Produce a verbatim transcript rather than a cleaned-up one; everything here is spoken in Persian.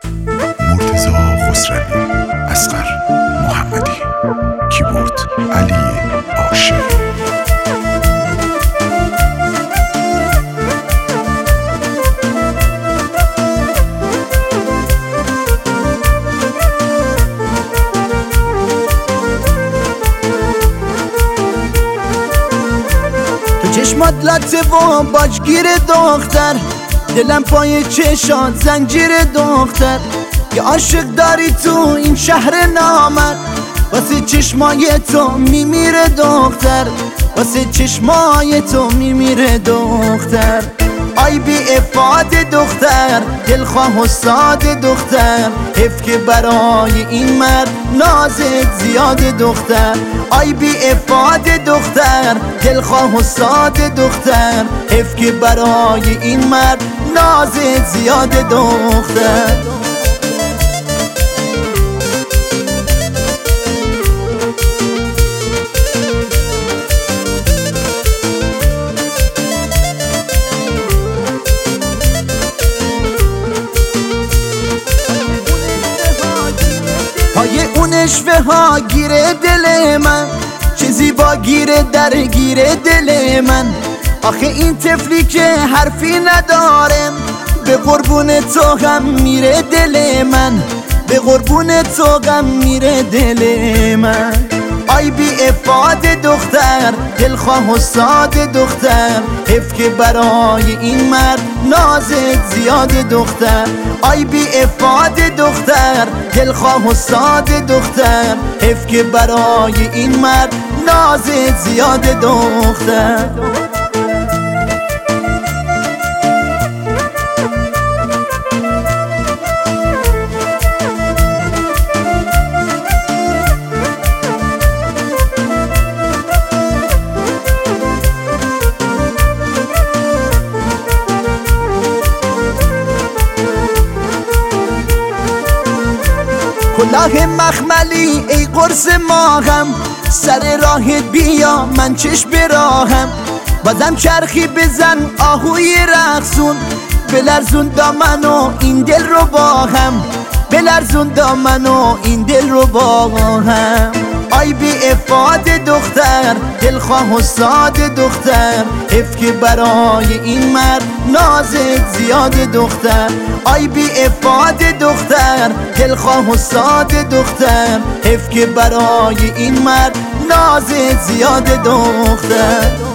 مرتضی خسروی، اصغر محمدی، کیبورد علی عاشق. چشمات لطه و باجگیر دختر، دلم پای چشات زنجیر دختر. یه عاشق داری تو این شهر نامر، واسه چشمای تو میمیره دختر، واسه چشمای تو میمیره دختر. آی بی افاد دختر، دلخواه و ساده دختر، حیف که برای این مرد نازت زیاد دختر. آی بی افاد دختر، دلخواه و ساده دختر، حیف که برای این مرد نازت زیاد دختر. پای اون اشوه ها گیره دل من، چه زیبا گیره در گیره دل من. آخه این طفلی که حرفی نداره، به قربون تو غم میره دل من، به قربون تو غم میره دل من. آی بی افاد دختر، دلخواه و ساده دختر، حیف که برای این مرد نازت زیاد دختر. آی بی افاد دختر، دلخواه و ساده دختر، حیف که برای این مرد نازت زیاد دختر. کلاه مخملی ای قرص ماهم، سر راهت بیا من چشم براهم. بازم چرخی بزن آهوی رقصون، بلرزون دامنو این دل رو با هم، بلرزون دامنو این دل رو با هم. آی بی افاد دختر، دلخواه و ساده دختر، حیف که برای این مرد نازت زیاد دختر. آی بی افاد دختر، دلخواه و ساده دختر، حیف که برای این مرد نازت زیاد دختر.